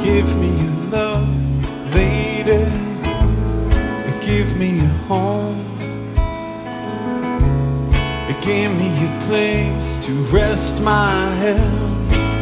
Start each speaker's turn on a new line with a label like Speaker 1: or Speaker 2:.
Speaker 1: Give me your love, lady. Give me your home. Give me a place to rest my head.